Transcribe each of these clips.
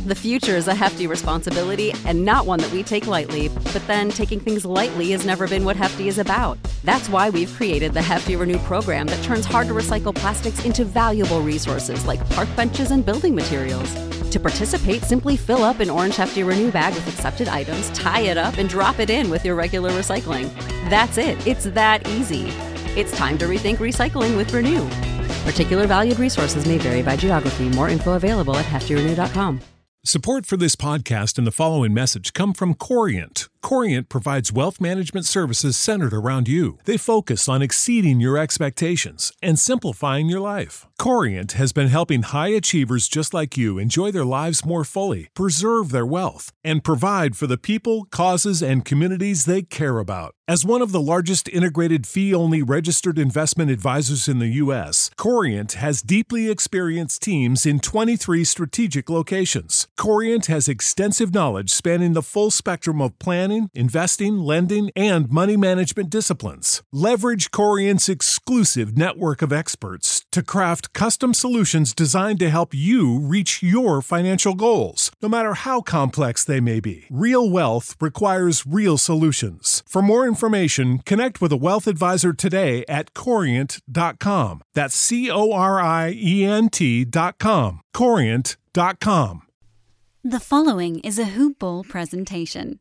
The future is a hefty responsibility and not one that we take lightly, but then taking things lightly has never been what Hefty is about. That's why we've created the Hefty Renew program that turns hard-to-recycle plastics into valuable resources like park benches and building materials. To participate, simply fill up an orange Hefty Renew bag with accepted items, tie it up, and drop it in with your regular recycling. That's it. It's that easy. It's time to rethink recycling with Renew. Particular valued resources may vary by geography. More info available at heftyrenew.com. Support for this podcast and the following message come from Corient. Corient provides wealth management services centered around you. They focus on exceeding your expectations and simplifying your life. Corient has been helping high achievers just like you enjoy their lives more fully, preserve their wealth, and provide for the people, causes, and communities they care about. As one of the largest integrated fee-only registered investment advisors in the U.S., Corient has deeply experienced teams in 23 strategic locations. Corient has extensive knowledge spanning the full spectrum of planning, investing, lending, and money management disciplines. Leverage Corient's exclusive network of experts to craft custom solutions designed to help you reach your financial goals, no matter how complex they may be. Real wealth requires real solutions. For more information, connect with a wealth advisor today at Corient.com. That's Corient.com. Corient.com. The following is a Hoop Ball presentation.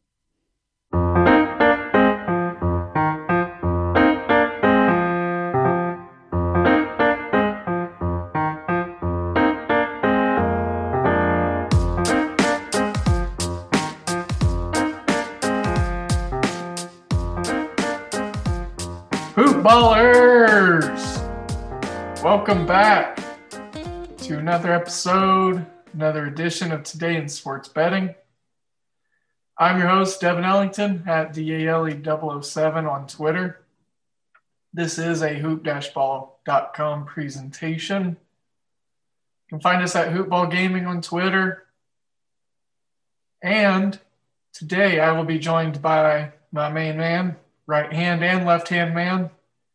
Hoop Ballers! Welcome back to another episode, another edition of Today in Sports Betting. I'm your host, Devin Ellington, at DALE007 on Twitter. This is a hoop-ball.com presentation. You can find us at Hoopball Gaming on Twitter. And today I will be joined by my main man, right hand and left hand man,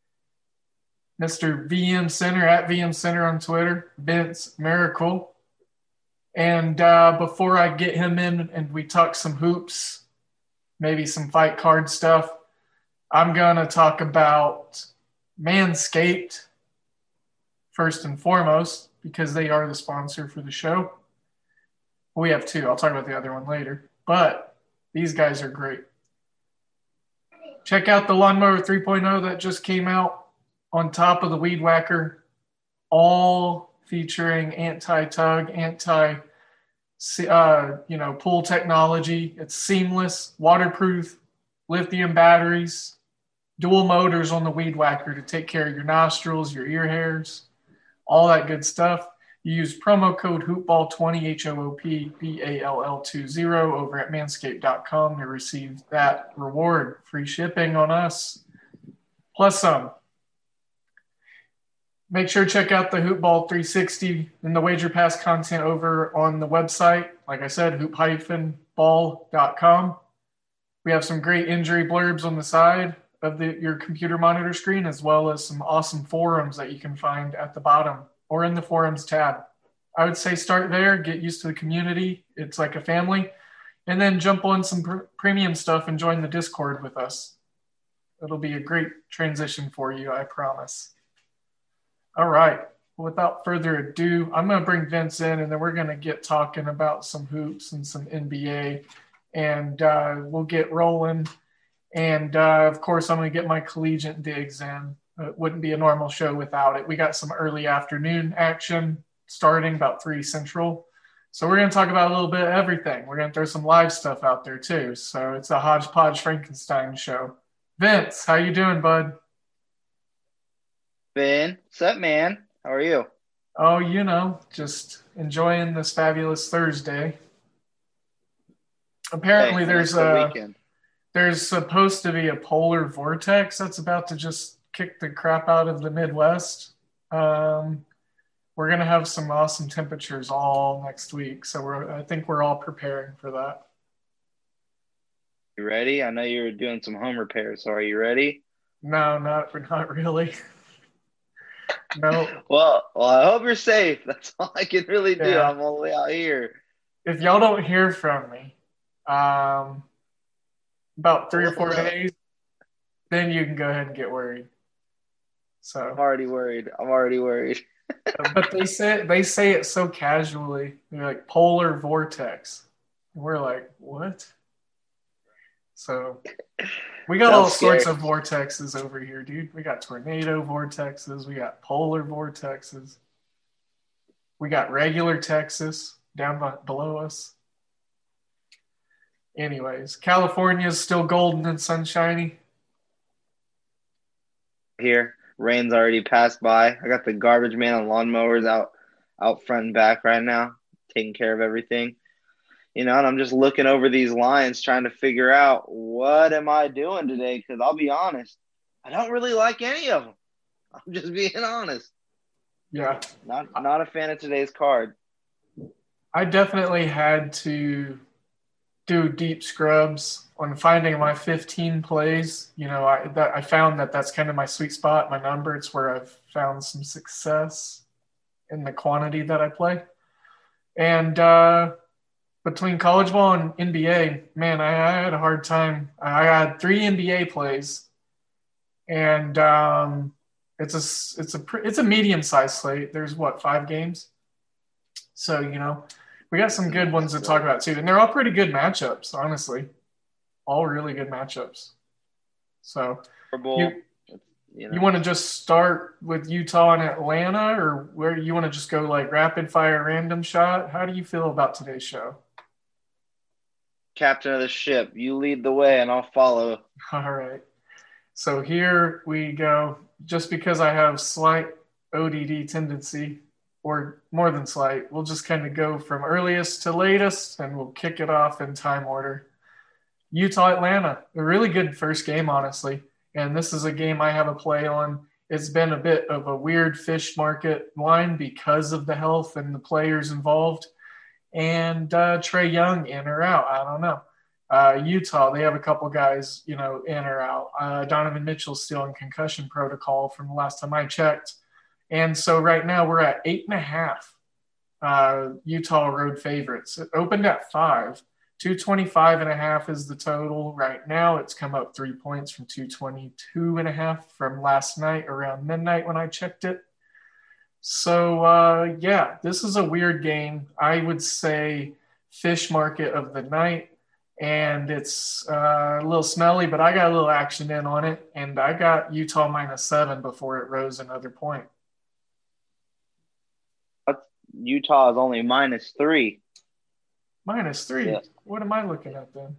Mr. VM Center at VM Center on Twitter, Vince Miracle. And before I get him in and we talk some hoops, maybe some fight card stuff, I'm going to talk about Manscaped first and foremost, because they are the sponsor for the show. We have two. I'll talk about the other one later. But these guys are great. Check out the Lawnmower 3.0 that just came out on top of the Weed Whacker, all featuring anti-tug, pull technology. It's seamless, waterproof, lithium batteries, dual motors on the Weed Whacker to take care of your nostrils, your ear hairs, all that good stuff. You use promo code HoopBall20, HOOPBALL20 over at manscaped.com to receive that reward. Free shipping on us, plus some. Make sure to check out the Hoopball 360 and the Wager Pass content over on the website. Like I said, hoop-ball.com. We have some great injury blurbs on the side of your computer monitor screen, as well as some awesome forums that you can find at the bottom or in the forums tab. I would say start there, get used to the community. It's like a family. And then jump on some premium stuff and join the Discord with us. It'll be a great transition for you, I promise. All right. Without further ado, I'm going to bring Vince in, and then we're going to get talking about some hoops and some NBA, and we'll get rolling. And, of course, I'm going to get my collegiate digs in. It wouldn't be a normal show without it. We got some early afternoon action starting about 3 Central. So we're going to talk about a little bit of everything. We're going to throw some live stuff out there too. So it's a hodgepodge Frankenstein show. Vince, how you doing, bud? Ben, what's up, man? How are you? Oh, just enjoying this fabulous Thursday. Apparently there's supposed to be a polar vortex that's about to just kick the crap out of the Midwest. We're going to have some awesome temperatures all next week. So I think we're all preparing for that. You ready? I know you're doing some home repairs. So are you ready? No, not really. No. Well, I hope you're safe. That's all I can really do. Yeah. I'm all the way out here. if y'all don't hear from me, about 3 or 4 days, then you can go ahead and get worried. So I'm already worried. but they say it so casually. They're like polar vortex. And we're like, what? So we got all sorts of vortexes over here, dude. We got tornado vortexes, we got polar vortexes. We got regular Texas down below us. Anyways, California's still golden and sunshiny. Here, rain's already passed by. I got the garbage man and lawnmowers out front and back right now, taking care of everything. And I'm just looking over these lines trying to figure out what am I doing today, because I'll be honest, I don't really like any of them. I'm just being honest. Yeah. Not a fan of today's card. I definitely had to do deep scrubs on finding my 15 plays. I found that's kind of my sweet spot, my number. It's where I've found some success in the quantity that I play. And between college ball and NBA, man, I had a hard time. I had 3 NBA plays, and it's a medium-sized slate. There's 5 games, so we got some good ones to talk about too, and they're all pretty good matchups, honestly, all really good matchups. So you want to just start with Utah and Atlanta, or where you want to just go like rapid fire random shot? How do you feel about today's show? Captain of the ship, you lead the way and I'll follow. All right. So here we go. Just because I have slight ODD tendency, or more than slight, we'll just kind of go from earliest to latest, and we'll kick it off in time order. Utah, Atlanta, a really good first game, honestly. And this is a game I have a play on. It's been a bit of a weird fish market line because of the health and the players involved. And Trae Young in or out, I don't know. Utah, they have a couple guys, in or out. Donovan Mitchell's still in concussion protocol from the last time I checked. And so right now we're at 8.5 Utah road favorites. It opened at 5. 225.5 is the total. Right now it's come up 3 points from 222.5 from last night around midnight when I checked it. So, this is a weird game. I would say fish market of the night, and it's a little smelly, but I got a little action in on it, and I got Utah -7 before it rose another point. Utah is only -3. -3? Yeah. What am I looking at then?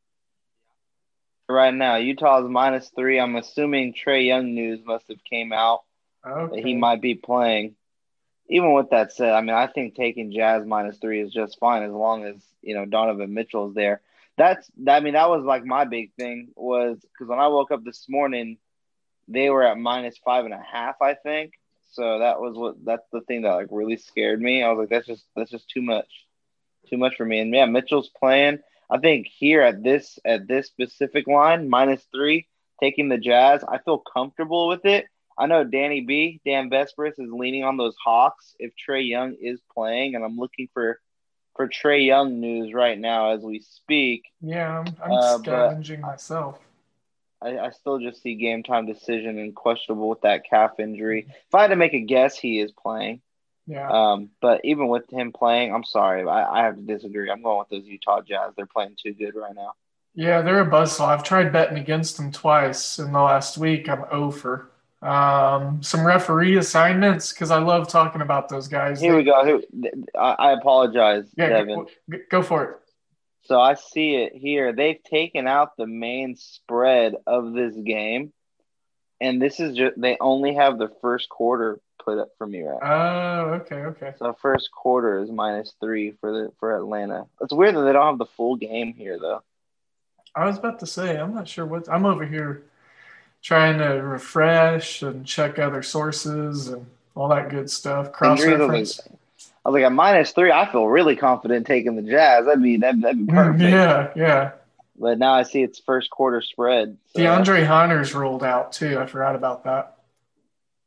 Right now, Utah is -3. I'm assuming Trae Young news must have came out. Okay. That he might be playing. Even with that said, I think taking Jazz -3 is just fine as long as, Donovan Mitchell is there. That was like my big thing, was because when I woke up this morning, they were at -5.5, I think. So that's the thing that like really scared me. I was like, that's just too much for me. And yeah, Mitchell's playing. I think here at this specific line, -3, taking the Jazz, I feel comfortable with it. I know Dan Vesperis is leaning on those Hawks if Trae Young is playing, and I'm looking for Trae Young news right now as we speak. Yeah, I'm scavenging myself. I still just see game time decision and questionable with that calf injury. If I had to make a guess, he is playing. Yeah. But even with him playing, I'm sorry, I have to disagree. I'm going with those Utah Jazz. They're playing too good right now. Yeah, they're a buzzsaw. I've tried betting against them twice in the last week. I'm 0-for. Some referee assignments, because I love talking about those guys. Here we go. I apologize, Devin. Go for it. So I see it here. They've taken out the main spread of this game, and this is they only have the first quarter put up for me right now. Oh, okay. So first quarter is -3 for Atlanta. It's weird that they don't have the full game here, though. I was about to say, I'm not sure I'm over here trying to refresh and check other sources and all that good stuff. Cross-reference. I was like, at -3, I feel really confident taking the Jazz. That'd be perfect. Yeah. But now I see it's first quarter spread. So. DeAndre Hunter's rolled out too. I forgot about that.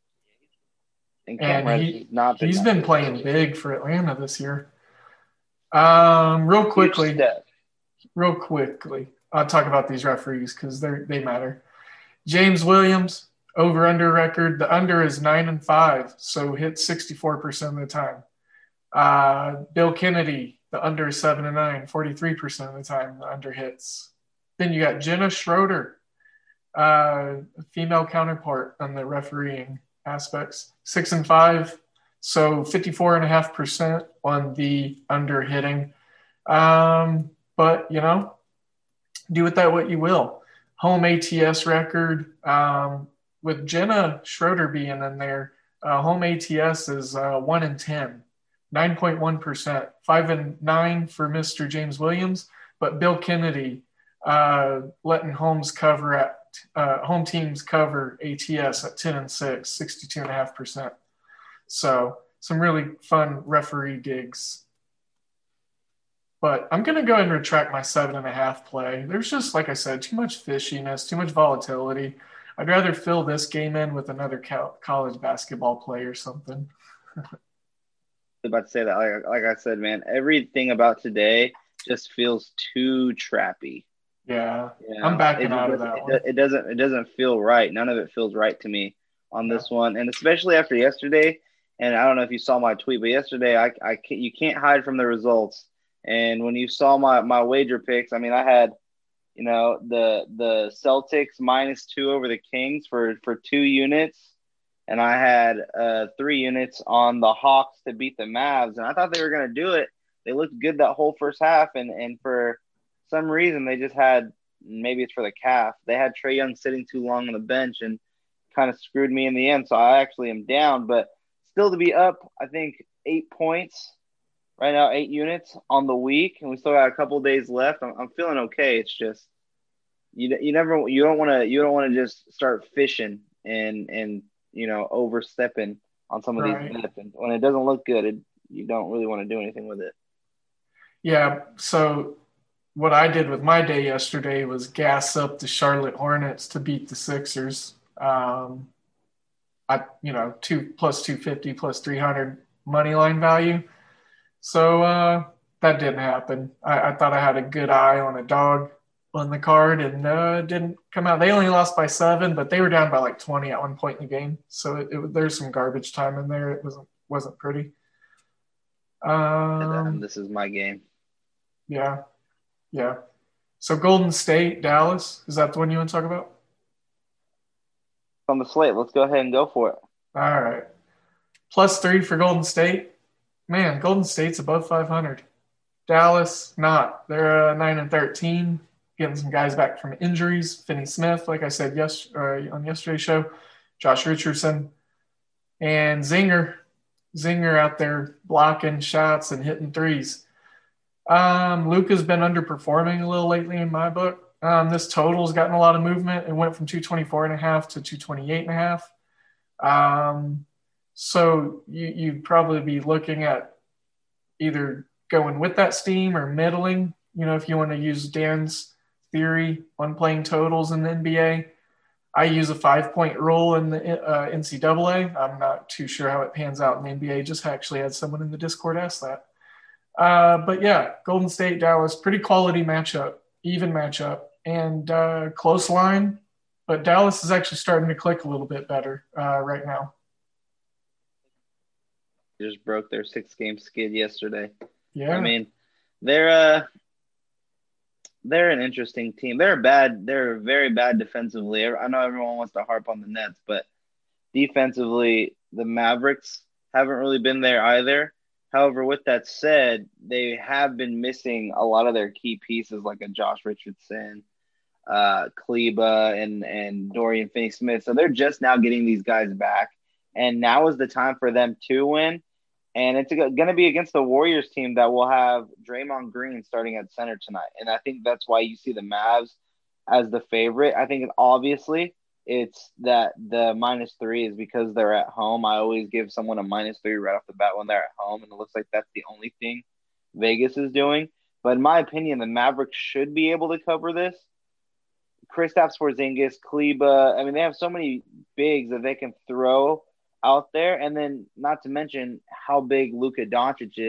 And he's been playing big for Atlanta this year. Real Huge quickly, step. I'll talk about these referees because they matter. James Williams, over-under record. The under is 9-5, so hit 64% of the time. Bill Kennedy, the under is 7-9, 43% of the time the under hits. Then you got Jenna Schroeder, female counterpart on the refereeing aspects, 6-5, so 54.5% on the under hitting. But do with that what you will. Home ATS record, with Jenna Schroeder being in there, home ATS is 1-10, 9.1%, 5-9 for Mr. James Williams, but Bill Kennedy letting home teams cover ATS at 10-6, 62.5%. So some really fun referee gigs. But I'm going to go ahead and retract my 7.5 play. There's just, like I said, too much fishiness, too much volatility. I'd rather fill this game in with another college basketball play or something. About to say that, like I said, man, everything about today just feels too trappy. Yeah, I'm backing out of that one. It doesn't feel right. None of it feels right to me on this one, and especially after yesterday. And I don't know if you saw my tweet, but yesterday you can't hide from the results. And when you saw my wager picks, I mean, I had, the Celtics -2 over the Kings for 2 units. And I had 3 units on the Hawks to beat the Mavs. And I thought they were going to do it. They looked good that whole first half. And for some reason, they just had, maybe it's for the calf, they had Trae Young sitting too long on the bench and kind of screwed me in the end. So I actually am down. But still to be up, I think, 8 points. Right now, 8 units on the week, and we still got a couple of days left. I'm feeling okay. It's just you don't want to just start fishing and overstepping on some of these bets. And when it doesn't look good, you don't really want to do anything with it. Yeah. So what I did with my day yesterday was gas up the Charlotte Hornets to beat the Sixers. 2 plus 250 plus 300 money line value. So that didn't happen. I thought I had a good eye on a dog on the card, and it didn't come out. They only lost by 7, but they were down by like 20 at one point in the game. So there's some garbage time in there. It wasn't pretty. This is my game. Yeah. So Golden State, Dallas, is that the one you want to talk about? On the slate, let's go ahead and go for it. All right. +3 for Golden State. Man, Golden State's above 500. Dallas, not. They're 9-13, getting some guys back from injuries. Finney Smith, like I said on yesterday's show. Josh Richardson. And Zinger out there blocking shots and hitting threes. Luka's been underperforming a little lately in my book. This total's gotten a lot of movement. It went from 224.5 to 228.5. So you'd probably be looking at either going with that steam or middling, if you want to use Dan's theory on playing totals in the NBA. I use a 5-point rule in the NCAA. I'm not too sure how it pans out in the NBA. Just actually had someone in the Discord ask that. But yeah, Golden State, Dallas, pretty quality matchup, even matchup, and close line. But Dallas is actually starting to click a little bit better right now. Just broke their 6-game skid yesterday. Yeah. I mean, they're an interesting team. They're very bad defensively. I know everyone wants to harp on the Nets, but defensively, the Mavericks haven't really been there either. However, with that said, they have been missing a lot of their key pieces like a Josh Richardson, Kleba, and Dorian Finney-Smith. So they're just now getting these guys back. And now is the time for them to win. And it's going to be against the Warriors team that will have Draymond Green starting at center tonight. And I think that's why you see the Mavs as the favorite. I think obviously it's that the -3 is because they're at home. I always give someone a -3 right off the bat when they're at home. And it looks like that's the only thing Vegas is doing. But in my opinion, the Mavericks should be able to cover this. Kristaps Porzingis, Kleba. I mean, they have so many bigs that they can throw out there, and then not to mention how big Luka Doncic is.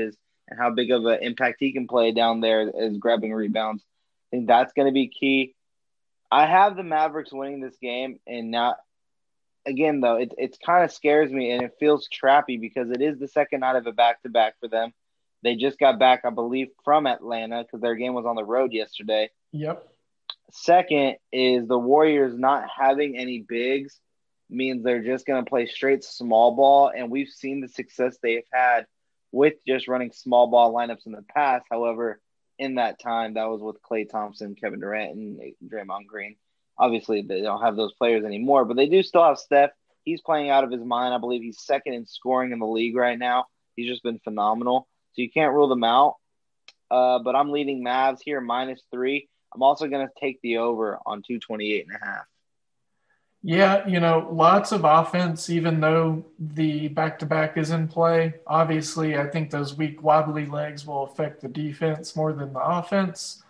and how big of an impact he can play down there as grabbing rebounds. I think that's going to be key. I have the Mavericks winning this game, and not again though. It kind of scares me, and it feels trappy because it is the second night of a back-to-back for them. They just got back, I believe, from Atlanta because their game was on the road yesterday. Yep. Second is the Warriors not having any bigs means they're just going to play straight small ball, and we've seen the success they've had with just running small ball lineups in the past. However, in that time, that was with Klay Thompson, Kevin Durant, and Draymond Green. Obviously, they don't have those players anymore, but they do still have Steph. He's playing out of his mind. I believe he's second in scoring in the league right now. He's just been phenomenal. So you can't rule them out. But I'm leading Mavs here -3. I'm also going to take the over on 228.5. Yeah, lots of offense, even though the back-to-back is in play. Obviously, I think those weak, wobbly legs will affect the defense more than the offense.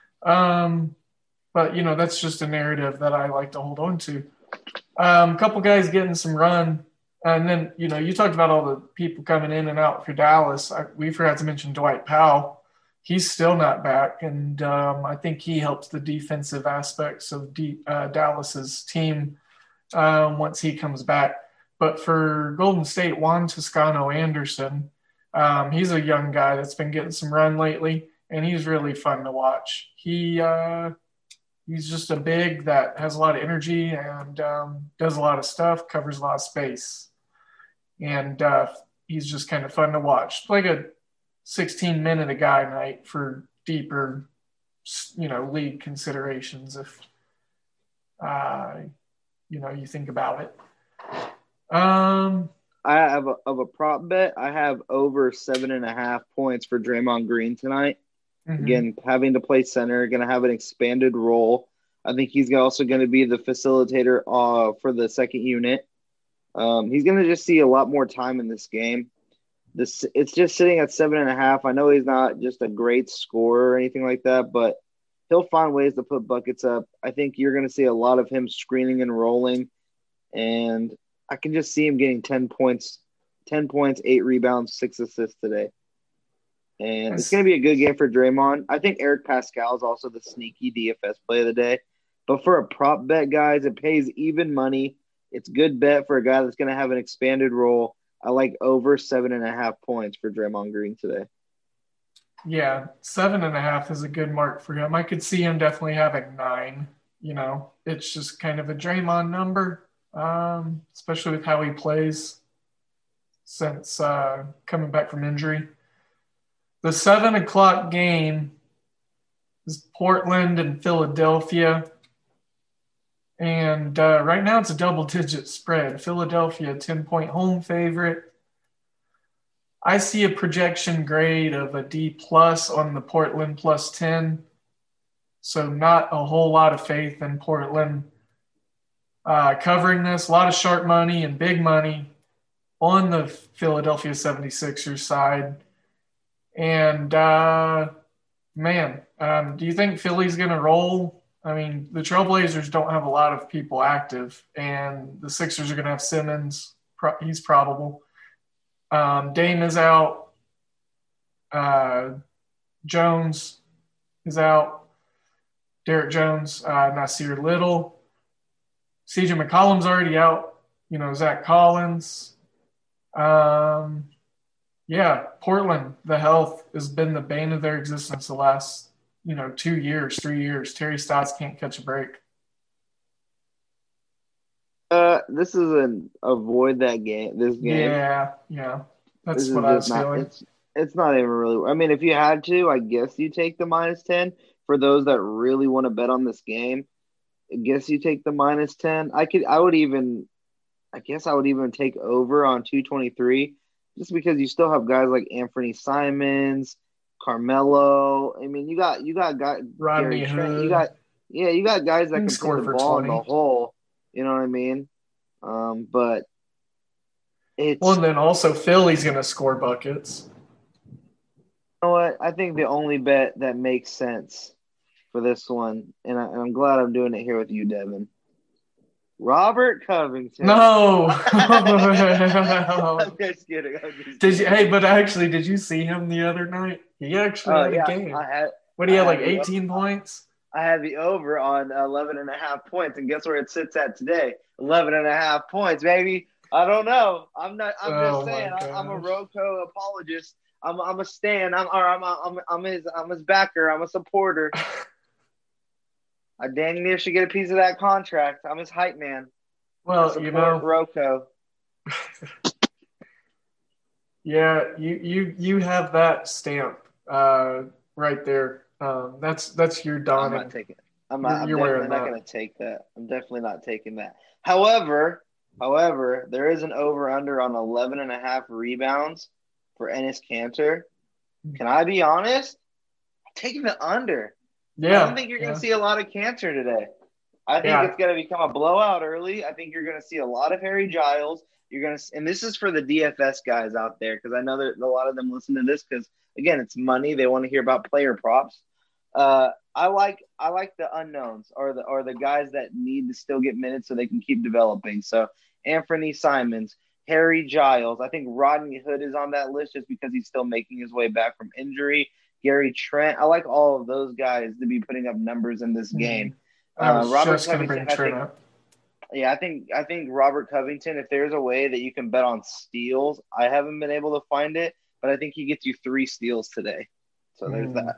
But, that's just a narrative that I like to hold on to. A couple guys getting some run. And then, you talked about all the people coming in and out for Dallas. We forgot to mention Dwight Powell. He's still not back, and I think he helps the defensive aspects of Dallas's team once he comes back. But for Golden State, Juan Toscano-Anderson, he's a young guy that's been getting some run lately, and he's really fun to watch. He's just a big that has a lot of energy and does a lot of stuff, covers a lot of space. And he's just kind of fun to watch. Like a 16-minute a guy night for deeper, league considerations if, you think about it. I have a prop bet. I have over 7.5 points for Draymond Green tonight. Mm-hmm. Again, having to play center, going to have an expanded role. I think he's also going to be the facilitator for the second unit. He's going to just see a lot more time in this game. It's just sitting at 7.5. I know he's not just a great scorer or anything like that, but he'll find ways to put buckets up. I think you're going to see a lot of him screening and rolling, and I can just see him getting 10 points, 8 rebounds, 6 assists today. And it's going to be a good game for Draymond. I think Eric Pascal is also the sneaky DFS play of the day. But for a prop bet, guys, it pays even money. It's a good bet for a guy that's going to have an expanded role. I like over 7.5 points for Draymond Green today. Yeah, 7.5 is a good mark for him. I could see him definitely having 9. It's just kind of a Draymond number, especially with how he plays since coming back from injury. The 7 o'clock game is Portland and Philadelphia. And right now it's a double-digit spread. Philadelphia, 10-point home favorite. I see a projection grade of a D+ on the Portland +10. So not a whole lot of faith in Portland covering this. A lot of sharp money and big money on the Philadelphia 76ers side. And, do you think Philly's going to roll? I mean, the Trailblazers don't have a lot of people active, and the Sixers are going to have Simmons. He's probable. Dame is out. Jones is out. Derek Jones, Nasir Little. CJ McCollum's already out. Zach Collins. Portland, the health has been the bane of their existence the last 2 years, 3 years. Terry Stotts can't catch a break. This is an avoid that game. This game. Yeah. That's what I was feeling. It's not even really. I mean, if you had to, I guess you take the -10 for those that really want to bet on this game. I guess you take the -10. I would even take over on 223, just because you still have guys like Anthony Simons, Carmelo. I mean, you got guys. Rodney Hood. You got guys that can score put the for ball 20 in the hole. You know what I mean? But it's and then also Philly's going to score buckets. You know what? I think the only bet that makes sense for this one, and I'm glad I'm doing it here with you, Devin, Robert Covington. No. I'm just kidding. But actually, did you see him the other night? He actually had a game. What do you have, like 18 points? I had the over on 11.5 points, and guess where it sits at today? 11.5 points, baby. I don't know. I'm just saying. I'm a Rocco apologist. I'm a stan. I'm his backer. I'm a supporter. I dang near should get a piece of that contract. I'm his hype man. Well, Rocco. Yeah, you have that stamp right there. That's your Don. I'm not taking it. I'm definitely not going to take that. I'm definitely not taking that. However, there is an over-under on 11.5 rebounds for Enes Kanter. Can I be honest? I'm taking the under. Yeah. I don't think you're going to see a lot of Kanter today. I think it's going to become a blowout early. I think you're going to see a lot of Harry Giles. And this is for the DFS guys out there, because I know that a lot of them listen to this because, again, it's money. They want to hear about player props. I like the unknowns or the guys that need to still get minutes so they can keep developing. So Anthony Simons, Harry Giles. I think Rodney Hood is on that list just because he's still making his way back from injury. Gary Trent. I like all of those guys to be putting up numbers in this game. Robert Covington. I think Robert Covington, if there's a way that you can bet on steals, I haven't been able to find it, but I think he gets you 3 steals today. So there's that.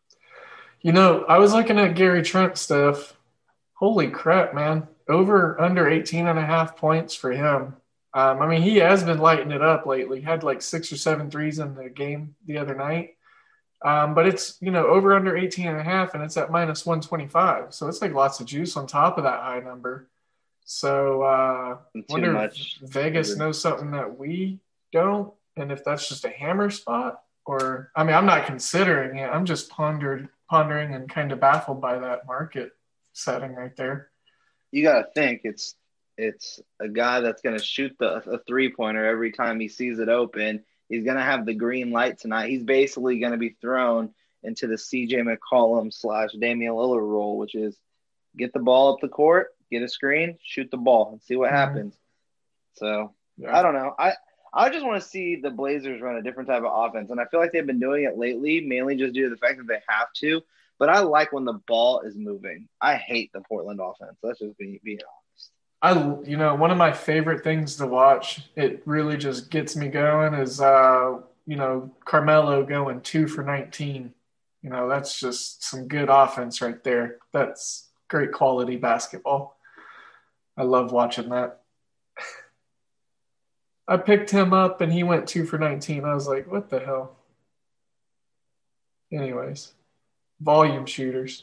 I was looking at Gary Trent stuff. Holy crap, man. Over under 18.5 points for him. He has been lighting it up lately. Had like 6 or 7 threes in the game the other night. But it's, over under 18.5, and it's at minus 125. So it's like lots of juice on top of that high number. So wonder if Vegas knows something that we don't, and if that's just a hammer spot. Or, I'm not considering it. I'm just pondering and kind of baffled by that market setting right there. You got to think it's a guy that's going to shoot a three-pointer every time he sees it open. He's going to have the green light tonight. He's basically going to be thrown into the CJ McCollum / Damian Lillard role, which is get the ball up the court, get a screen, shoot the ball, and see what happens. So, I don't know. I just want to see the Blazers run a different type of offense, and I feel like they've been doing it lately, mainly just due to the fact that they have to. But I like when the ball is moving. I hate the Portland offense. That's just being honest. One of my favorite things to watch, it really just gets me going, is, Carmelo going 2 for 19. That's just some good offense right there. That's great quality basketball. I love watching that. I picked him up and he went 2 for 19. I was like, what the hell? Anyways, volume shooters.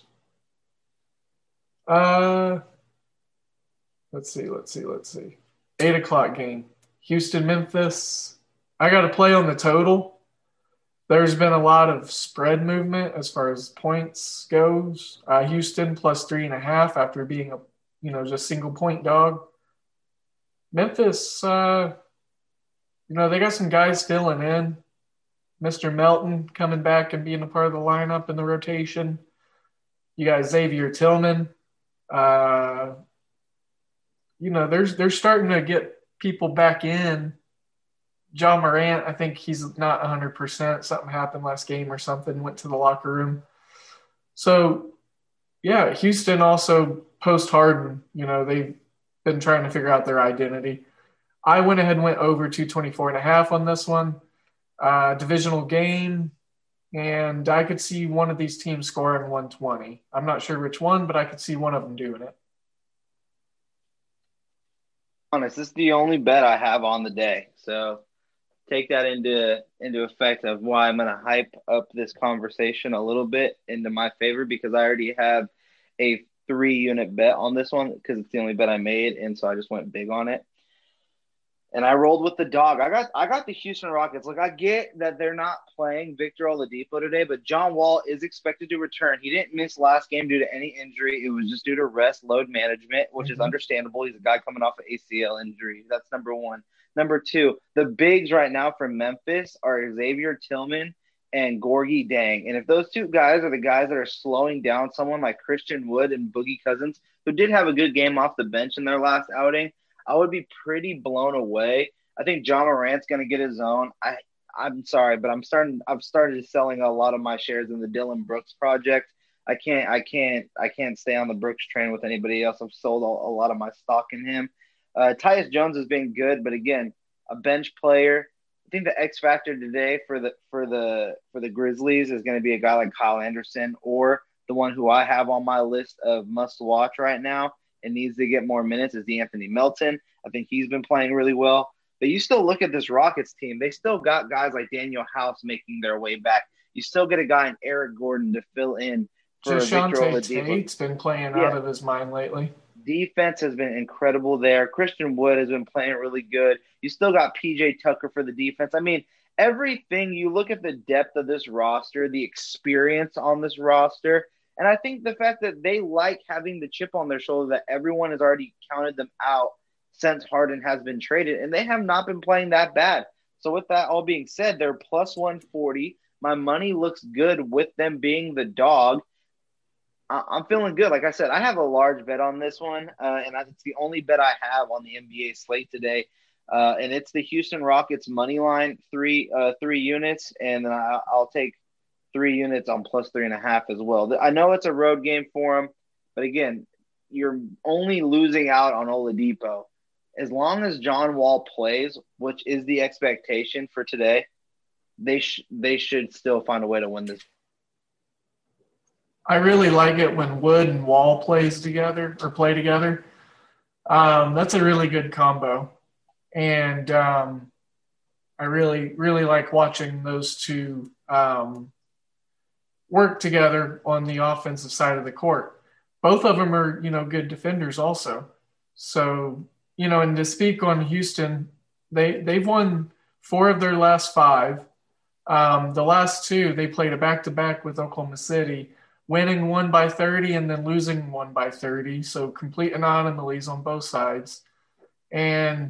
Let's see. 8 o'clock game. Houston, Memphis. I got to play on the total. There's been a lot of spread movement as far as points goes. Houston plus 3.5 after being a, just single point dog. Memphis, they got some guys filling in. Mr. Melton coming back and being a part of the lineup in the rotation. You got Xavier Tillman. They're starting to get people back in. John Morant, I think he's not 100%. Something happened last game or something, went to the locker room. So, yeah, Houston also post-Harden, they've been trying to figure out their identity. I went ahead and went over 224.5 on this one. Divisional game, and I could see one of these teams scoring 120. I'm not sure which one, but I could see one of them doing it. Honest, this is the only bet I have on the day. So take that into effect of why I'm going to hype up this conversation a little bit into my favor, because I already have a 3-unit bet on this one because it's the only bet I made, and so I just went big on it. And I rolled with the dog. I got the Houston Rockets. Look, I get that they're not playing Victor Oladipo today, but John Wall is expected to return. He didn't miss last game due to any injury. It was just due to rest, load management, which is understandable. He's a guy coming off an ACL injury. That's number one. Number two, the bigs right now for Memphis are Xavier Tillman and Gorgie Dang. And if those two guys are the guys that are slowing down someone like Christian Wood and Boogie Cousins, who did have a good game off the bench in their last outing, I would be pretty blown away. I think John Morant's going to get his own. I'm sorry, but I've started selling a lot of my shares in the Dylan Brooks project. I can't stay on the Brooks train with anybody else. I've sold a lot of my stock in him. Tyus Jones has been good, but again, a bench player. I think the X factor today for the Grizzlies is going to be a guy like Kyle Anderson, or the one who I have on my list of must watch right now and needs to get more minutes is Anthony Melton. I think he's been playing really well. But you still look at this Rockets team, they still got guys like Daniel House making their way back. You still get a guy in Eric Gordon to fill in for Victor Oladipo. Tate's been playing out of his mind lately. Defense has been incredible there. Christian Wood has been playing really good. You still got PJ Tucker for the defense. I mean, everything, you look at the depth of this roster, the experience on this roster, and I think the fact that they like having the chip on their shoulder that everyone has already counted them out since Harden has been traded, and they have not been playing that bad. So with that all being said, they're plus 140. My money looks good with them being the dog. I'm feeling good. Like I said, I have a large bet on this one, and it's the only bet I have on the NBA slate today. And it's the Houston Rockets money line, three units, and then I'll take 3 units on plus 3.5 as well. I know it's a road game for them, but again, you're only losing out on Oladipo. As long as John Wall plays, which is the expectation for today, they should still find a way to win this. I really like it when Wood and Wall play together. That's a really good combo. And I really, really like watching those two work together on the offensive side of the court. Both of them are, good defenders also. So, and to speak on Houston, they've won 4 of their last 5. The last 2, they played a back-to-back with Oklahoma City, winning 1 by 30 and then losing 1 by 30. So complete anomalies on both sides. And,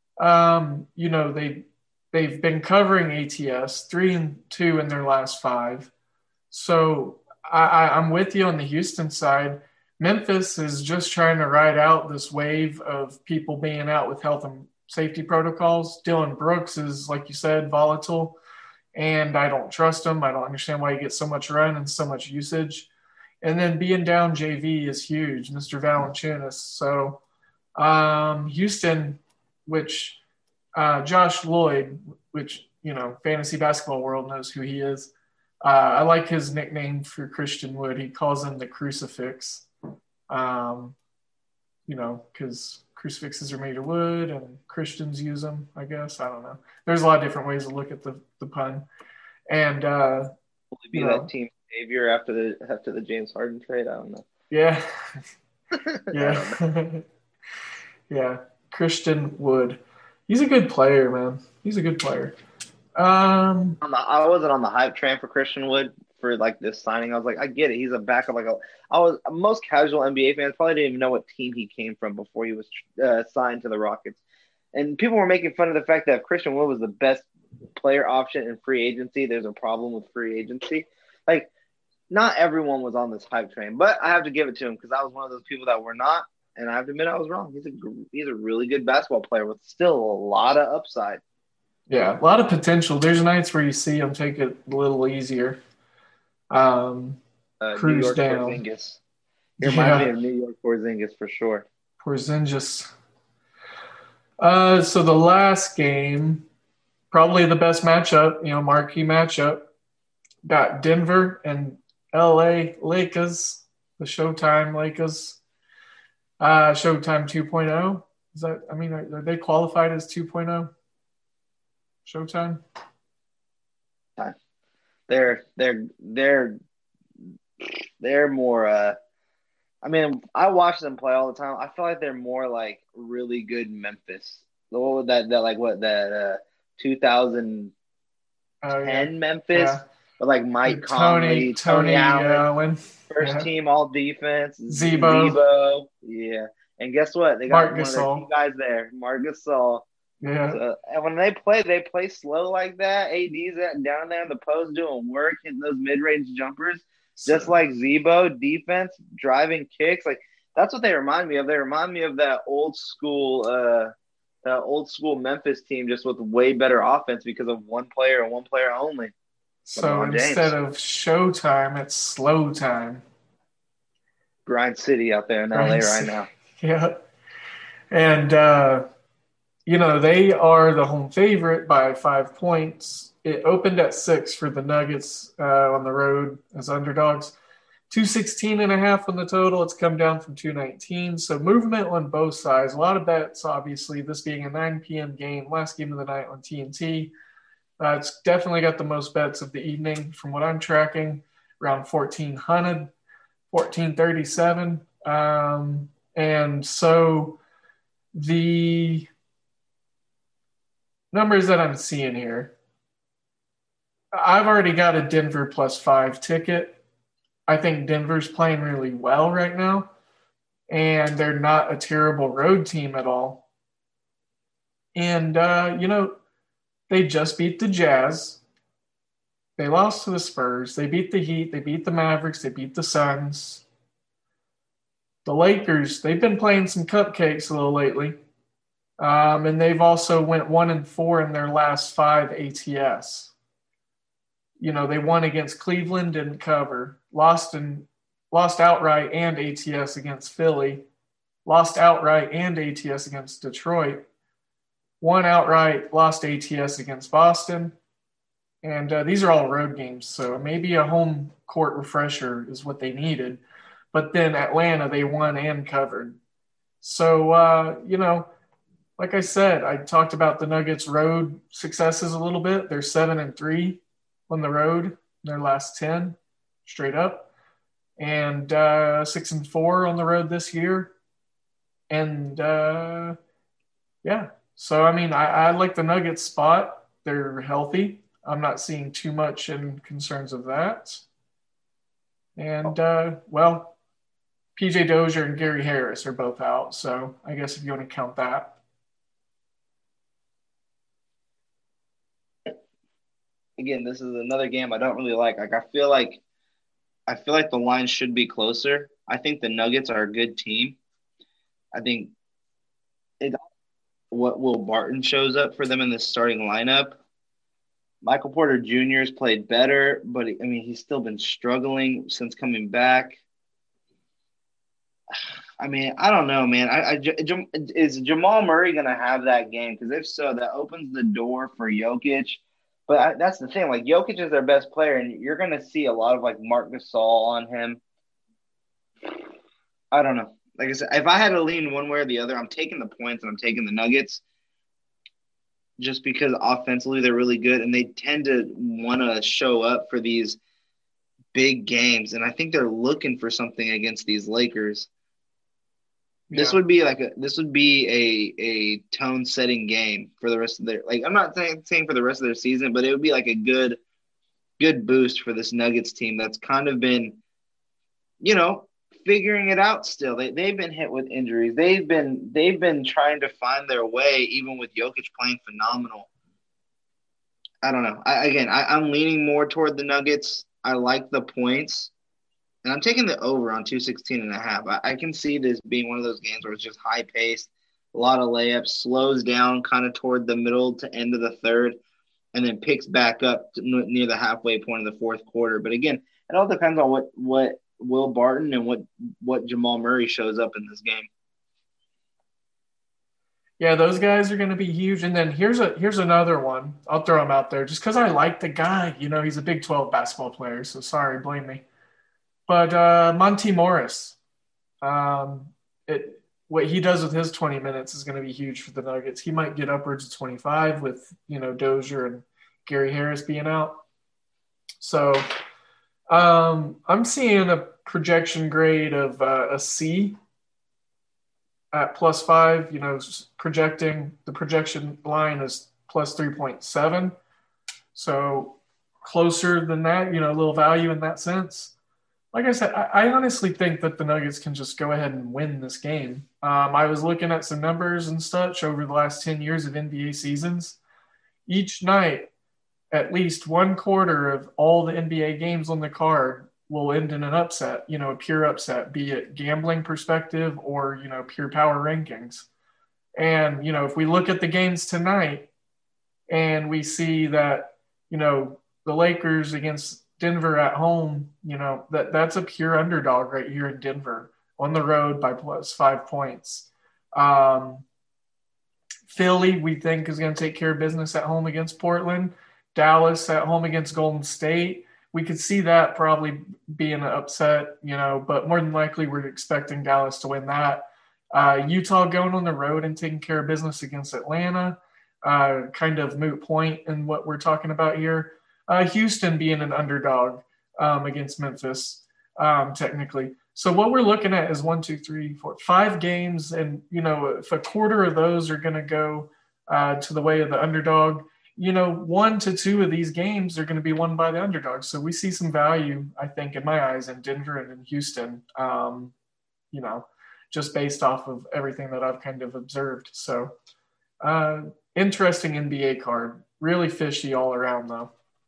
they've been covering ATS 3-2 in their last 5. So I'm with you on the Houston side. Memphis is just trying to ride out this wave of people being out with health and safety protocols. Dylan Brooks is, like you said, volatile, and I don't trust him. I don't understand why he gets so much run and so much usage. And then being down JV is huge, Mr. Valanciunas. So Houston, which Josh Lloyd, which, fantasy basketball world knows who he is. I like his nickname for Christian Wood. He calls him the Crucifix, because crucifixes are made of wood and Christians use them, I guess. I don't know. There's a lot of different ways to look at the pun. And will he be that team savior after the James Harden trade? I don't know. Yeah. Yeah. Yeah. Christian Wood. He's a good player, man. He's a good player. I wasn't on the hype train for Christian Wood for like this signing. I was like, I get it. He's a backup. Most casual NBA fans probably didn't even know what team he came from before he was signed to the Rockets. And people were making fun of the fact that if Christian Wood was the best player option in free agency, there's a problem with free agency. Like, not everyone was on this hype train, but I have to give it to him because I was one of those people that were not, and I have to admit I was wrong. He's a really good basketball player with still a lot of upside. Yeah, a lot of potential. There's nights where you see him take it a little easier. Cruise New York down. Porzingis. He reminds me of New York Porzingis for sure. Porzingis. So the last game, probably the best matchup, marquee matchup, got Denver and LA Lakers, the Showtime Lakers. Showtime 2.0. Is that? I mean, are they qualified as 2.0? Showtime. They're more. I mean, I watch them play all the time. I feel like they're more like really good Memphis. What would that 2010 Memphis? Yeah. But like Mike Conley, Tony Allen, first team all defense, Zebo. Yeah. And guess what? They got one of their key guys there, Marc Gasol. Yeah. So, and when they play slow like that. AD's down there in the post doing work, hitting those mid-range jumpers, just like Zebo. Defense, driving kicks. Like That's what they remind me of. They remind me of that old school Memphis team, just with way better offense because of one player and one player only. So LeBron instead James. of showtime, it's slow time. Grind City out there in LA right now. Yeah. And, they are the home favorite by 5 points. It opened at 6 for the Nuggets on the road as underdogs. 216.5 on the total. It's come down from 219. So movement on both sides. A lot of bets, obviously, this being a 9 p.m. game, last game of the night on TNT. It's definitely got the most bets of the evening from what I'm tracking, around 1,400, 1,437. And so the numbers that I'm seeing here, I've already got a Denver +5 ticket. I think Denver's playing really well right now, and they're not a terrible road team at all. And, they just beat the Jazz. They lost to the Spurs. They beat the Heat. They beat the Mavericks. They beat the Suns. The Lakers, they've been playing some cupcakes a little lately. And they've also went 1-4 in their last 5 ATS. They won against Cleveland, didn't cover. Lost outright and ATS against Philly. Lost outright and ATS against Detroit. Won outright, lost ATS against Boston. And these are all road games, so maybe a home court refresher is what they needed. But then Atlanta, they won and covered. So, like I said, I talked about the Nuggets' road successes a little bit. They're 7-3 on the road in their last 10, straight up. And 6-4 on the road this year. And, yeah. So, I like the Nuggets spot. They're healthy. I'm not seeing too much in concerns of that. And, PJ Dozier and Gary Harris are both out. So I guess if you want to count that. Again, this is another game I don't really like. I feel like the line should be closer. I think the Nuggets are a good team. I think what Will Barton shows up for them in the starting lineup. Michael Porter Jr. has played better, but he's still been struggling since coming back. I don't know, man. Is Jamal Murray going to have that game? Because if so, that opens the door for Jokic. But that's the thing. Like, Jokic is their best player, and you're going to see a lot of, like, Marc Gasol on him. I don't know. Like I said, if I had to lean one way or the other, I'm taking the points and I'm taking the Nuggets just because offensively they're really good, and they tend to want to show up for these big games. And I think they're looking for something against these Lakers. Yeah. This would be a tone-setting game for the rest of their – like, I'm not saying for the rest of their season, but it would be like a good boost for this Nuggets team that's kind of been, figuring it out still. They've been hit with injuries. They've been trying to find their way, even with Jokic playing phenomenal. I don't know. I'm leaning more toward the Nuggets. I like the points. And I'm taking the over on 216.5. I can see this being one of those games where it's just high paced, a lot of layups, slows down kind of toward the middle to end of the third, and then picks back up near the halfway point of the fourth quarter. But again, it all depends on what Will Barton and what Jamal Murray shows up in this game. Yeah, those guys are going to be huge. And then here's another one. I'll throw him out there just because I like the guy. He's a Big 12 basketball player, so sorry, blame me. But Monty Morris, what he does with his 20 minutes is going to be huge for the Nuggets. He might get upwards of 25 with, Dozier and Gary Harris being out. So I'm seeing a projection grade of a C at +5. The projection line is +3.7. So closer than that, a little value in that sense. Like I said, I honestly think that the Nuggets can just go ahead and win this game. I was looking at some numbers and such over the last 10 years of NBA seasons. Each night, at least one quarter of all the NBA games on the card will end in an upset, a pure upset, be it gambling perspective or, pure power rankings. And, if we look at the games tonight and we see that, the Lakers against Denver at home, that's a pure underdog right here in Denver on the road by +5 points. Philly, we think, is going to take care of business at home against Portland. Dallas at home against Golden State. We could see that probably being an upset, but more than likely we're expecting Dallas to win that. Utah going on the road and taking care of business against Atlanta, kind of moot point in what we're talking about here. Houston being an underdog against Memphis, technically. So what we're looking at is 5 games, and if a quarter of those are going to go to the way of the underdog, 1 to 2 of these games are going to be won by the underdog. So we see some value, I think, in my eyes, in Denver and in Houston. Just based off of everything that I've kind of observed. So interesting NBA card, really fishy all around though.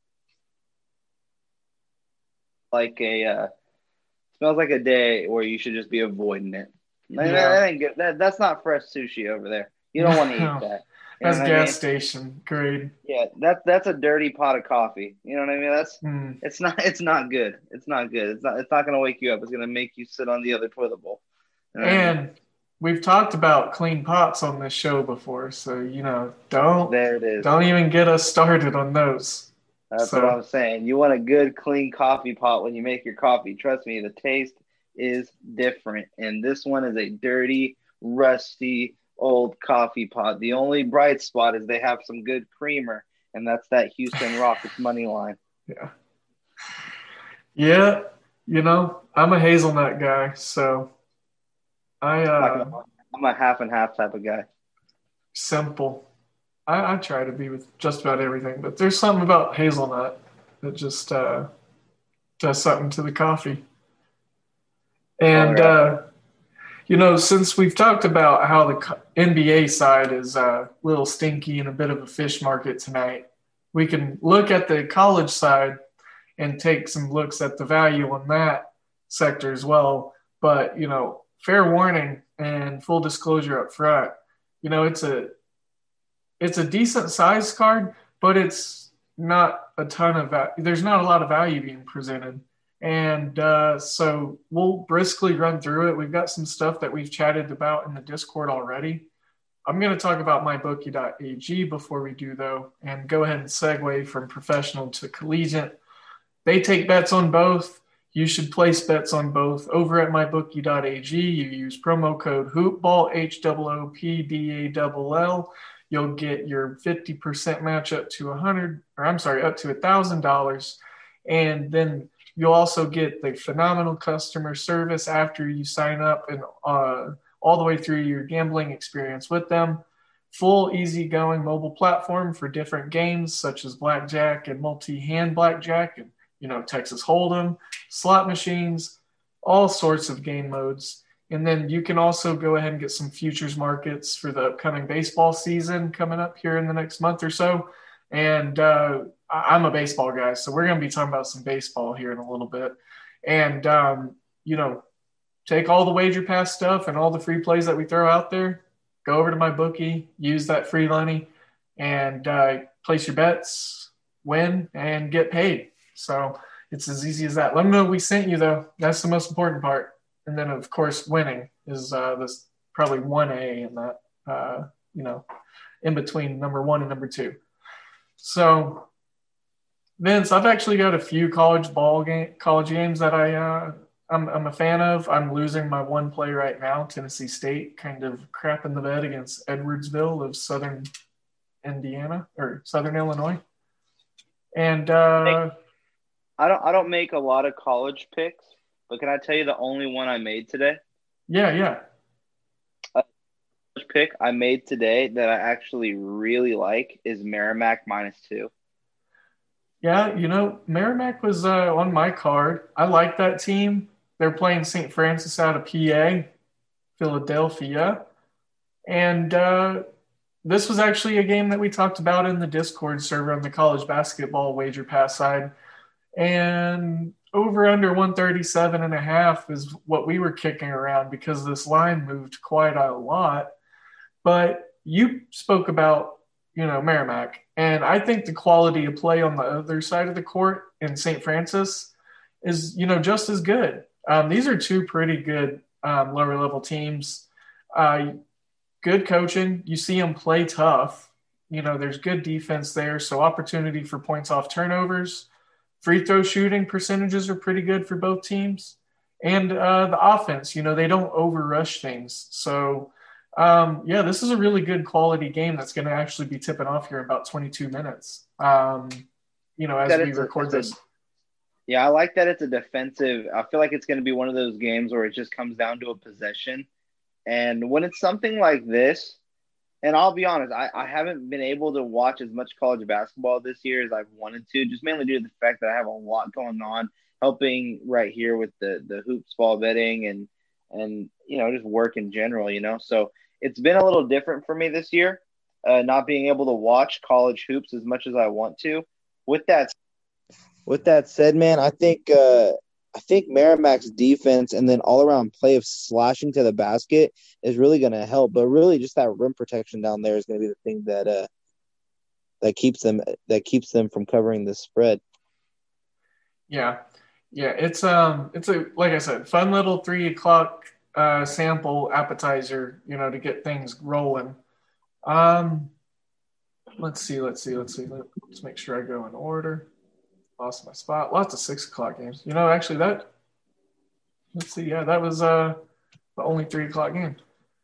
Smells like a day where you should just be avoiding it. Yeah. That ain't good. That's not fresh sushi over there. You don't want to eat that. That's gas station grade. Yeah, that's a dirty pot of coffee. You know what I mean? It's not good. It's not good. It's not gonna wake you up. It's gonna make you sit on the other toilet bowl. You know and we've talked about clean pots on this show before, so there it is. Don't even get us started on those. That's what I'm saying. You want a good, clean coffee pot when you make your coffee. Trust me, the taste is different. And this one is a dirty, rusty, old coffee pot. The only bright spot is they have some good creamer, and that's that Houston Rockets money line. Yeah. Yeah, I'm a hazelnut guy, so I'm a half and half type of guy. Simple. I try to be with just about everything, but there's something about hazelnut that just does something to the coffee. And, since we've talked about how the NBA side is a little stinky and a bit of a fish market tonight, we can look at the college side and take some looks at the value on that sector as well. But, fair warning and full disclosure up front, it's a decent size card, but it's not a ton of value. There's not a lot of value being presented. And so we'll briskly run through it. We've got some stuff that we've chatted about in the Discord already. I'm going to talk about mybookie.ag before we do, though, and go ahead and segue from professional to collegiate. They take bets on both. You should place bets on both. Over at mybookie.ag, you use promo code HOOPBALL, HOOPDALL. You'll get your 50% match up to $1,000. And then you'll also get the phenomenal customer service after you sign up and all the way through your gambling experience with them. Full easygoing mobile platform for different games such as blackjack and multi-hand blackjack and, Texas Hold'em, slot machines, all sorts of game modes. And then you can also go ahead and get some futures markets for the upcoming baseball season coming up here in the next month or so. And I'm a baseball guy, so we're going to be talking about some baseball here in a little bit. And, take all the Wager Pass stuff and all the free plays that we throw out there, go over to my bookie, use that free money, and place your bets, win, and get paid. So it's as easy as that. Let them know we sent you, though. That's the most important part. And then, of course, winning is this probably 1A in that, in between number 1 and number 2. So, Vince, I've actually got a few college games that I'm a fan of. I'm losing my one play right now. Tennessee State kind of crap in the bed against Edwardsville of Southern Illinois. And I don't make a lot of college picks, but can I tell you the only one I made today? Yeah. Pick I made today that I actually really like is Merrimack -2. Yeah, Merrimack was on my card. I like that team. They're playing St. Francis out of PA, Philadelphia. And this was actually a game that we talked about in the Discord server on the college basketball Wager Pass side. And over under 137.5 is what we were kicking around because this line moved quite a lot. But you spoke about, Merrimack, and I think the quality of play on the other side of the court in St. Francis is, just as good. These are two pretty good lower level teams. Good coaching. You see them play tough. There's good defense there. So opportunity for points off turnovers. Free throw shooting percentages are pretty good for both teams. And the offense, they don't overrush things. So, this is a really good quality game that's going to actually be tipping off here in about 22 minutes, as we record this. Yeah, I like that it's a defensive. I feel like it's going to be one of those games where it just comes down to a possession. And when it's something like this, and I'll be honest, I haven't been able to watch as much college basketball this year as I've wanted to, just mainly due to the fact that I have a lot going on, helping right here with the hoops ball betting and just work in general, So it's been a little different for me this year, not being able to watch college hoops as much as I want to. With that said, man, I think Merrimack's defense and then all around play of slashing to the basket is really going to help. But really, just that rim protection down there is going to be the thing that keeps them from covering the spread. Yeah, it's a, like I said, fun little 3 o'clock sample appetizer, to get things rolling. Let's see. Let's make sure I go in order. Lost my spot. Lots of 6 o'clock games. Actually that was the only 3 o'clock game.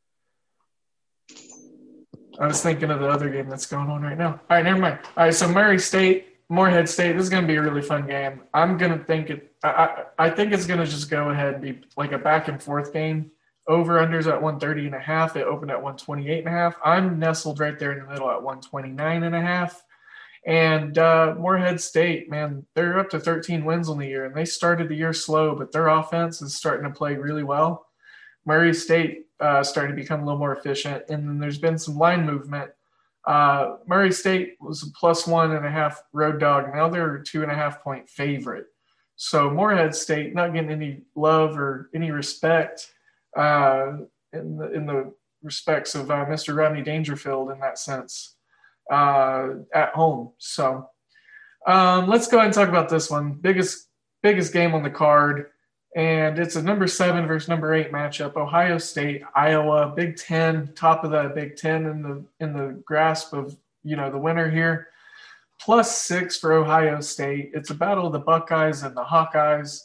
I was thinking of the other game that's going on right now. All right, never mind. All right, so Morehead State. This is going to be a really fun game. I'm going to think it. I think it's going to just go ahead and be like a back and forth game. Over-unders at 130.5. It opened at 128.5. I'm nestled right there in the middle at 129.5. And Morehead State, man, they're up to 13 wins on the year, and they started the year slow, but their offense is starting to play really well. Murray State starting to become a little more efficient, and then there's been some line movement. Murray State was a +1.5 road dog. Now they're a 2.5-point favorite. So Morehead State not getting any love or any respect in the respects of Mr. Rodney Dangerfield in that sense. At home. So let's go ahead and talk about this one. Biggest game on the card. And it's a number 7 versus number 8 matchup. Ohio State, Iowa, Big Ten, top of the Big Ten in the grasp of, the winner here. +6 for Ohio State. It's a battle of the Buckeyes and the Hawkeyes.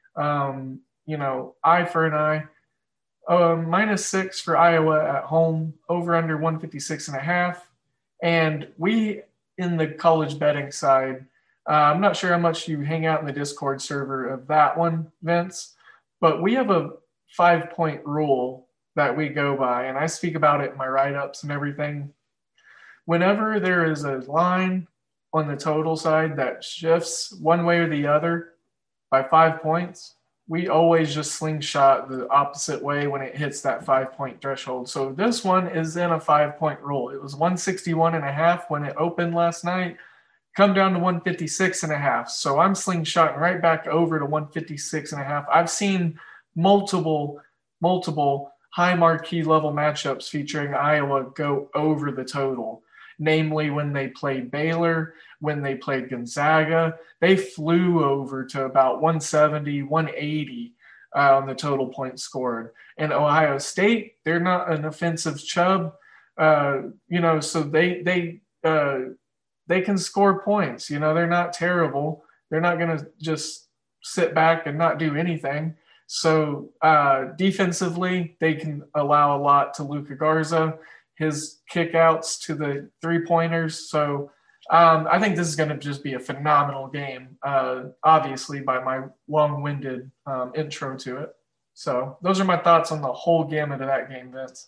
Eye for an eye. -6 for Iowa at home. Over under 156.5. And we, in the college betting side, I'm not sure how much you hang out in the Discord server of that one, Vince, but we have a 5-point rule that we go by, and I speak about it in my write-ups and everything. Whenever there is a line on the total side that shifts one way or the other by 5 points, we always just slingshot the opposite way when it hits that 5-point threshold. So this one is in a 5-point rule. It was 161.5 when it opened last night, come down to 156.5. So I'm slingshotting right back over to 156.5. I've seen multiple high marquee level matchups featuring Iowa go over the total. Namely, when they played Baylor, when they played Gonzaga, they flew over to about 170, 180 on the total points scored. And Ohio State, they're not an offensive chub, so they can score points. They're not terrible. They're not going to just sit back and not do anything. So defensively, they can allow a lot to Luka Garza. His kickouts to the 3-pointers. So I think this is going to just be a phenomenal game, obviously, by my long-winded intro to it. So those are my thoughts on the whole gamut of that game, Vince.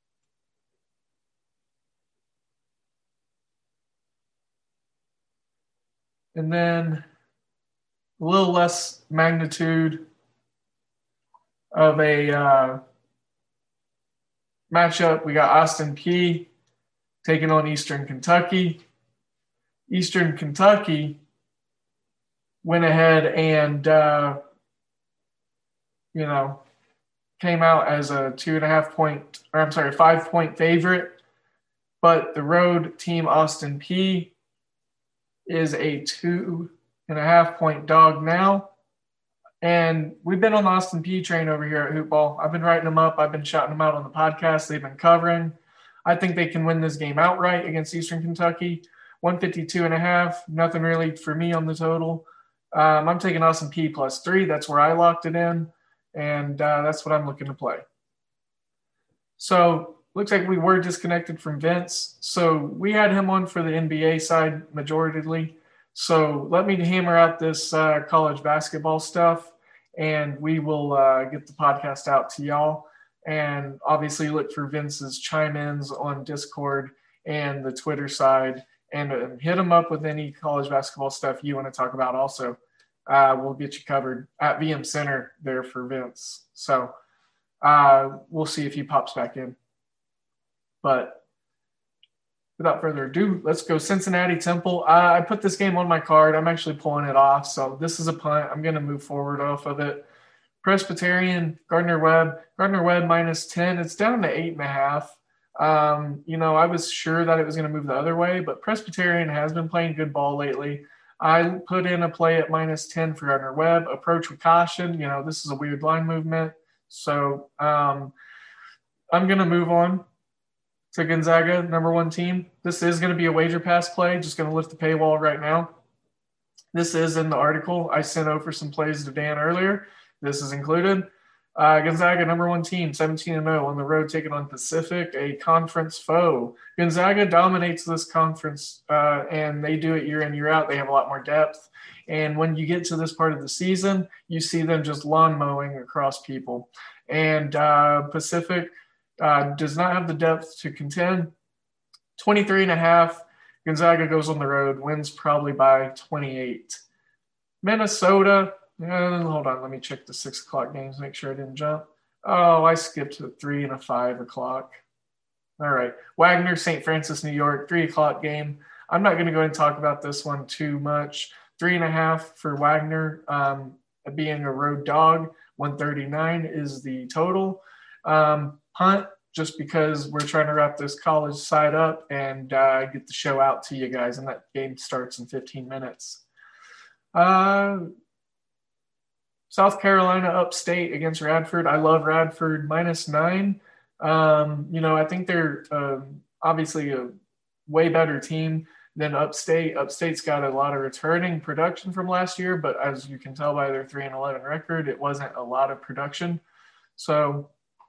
And then a little less magnitude of a matchup. We got Austin Peay taking on Eastern Kentucky. Eastern Kentucky went ahead and, came out as a 5-point favorite. But the road team, Austin Peay, is a 2.5-point dog now. And we've been on the Austin Peay train over here at Hoopball. I've been writing them up. I've been shouting them out on the podcast. They've been covering. I think they can win this game outright against Eastern Kentucky. 152.5, nothing really for me on the total. I'm taking Austin Peay +3. That's where I locked it in. And that's what I'm looking to play. So looks like we were disconnected from Vince. So we had him on for the NBA side majoritively. So let me hammer out this college basketball stuff, and we will get the podcast out to y'all. And obviously look for Vince's chime-ins on Discord and the Twitter side, and hit him up with any college basketball stuff you want to talk about also. We'll get you covered at VM Center there for Vince. So we'll see if he pops back in. But without further ado, let's go Cincinnati Temple. I put this game on my card. I'm actually pulling it off. So this is a punt. I'm going to move forward off of it. Presbyterian, Gardner-Webb. Gardner-Webb -10. It's down to 8.5. I was sure that it was going to move the other way, but Presbyterian has been playing good ball lately. I put in a play at -10 for Gardner-Webb. Approach with caution. This is a weird line movement. So I'm going to move on to Gonzaga, number 1 team. This is going to be a wager pass play. Just going to lift the paywall right now. This is in the article. I sent over some plays to Dan earlier. This is included. Gonzaga, number 1 team, 17-0 on the road, taking on Pacific, a conference foe. Gonzaga dominates this conference, and they do it year in, year out. They have a lot more depth. And when you get to this part of the season, you see them just lawn mowing across people. And Pacific does not have the depth to contend. 23.5. Gonzaga goes on the road, wins probably by 28. Minnesota. Hold on, let me check the 6 o'clock games, make sure I didn't jump. Oh, I skipped to 3 and a 5 o'clock. All right. Wagner, St. Francis, New York, 3 o'clock game. I'm not going to go ahead and talk about this one too much. 3.5 for Wagner, being a road dog. 139 is the total. Punt, just because we're trying to wrap this college side up and get the show out to you guys, and that game starts in 15 minutes. South Carolina upstate against Radford. I love Radford -9. I think they're obviously a way better team than Upstate. Upstate's got a lot of returning production from last year, but as you can tell by their 3-11 record, it wasn't a lot of production. So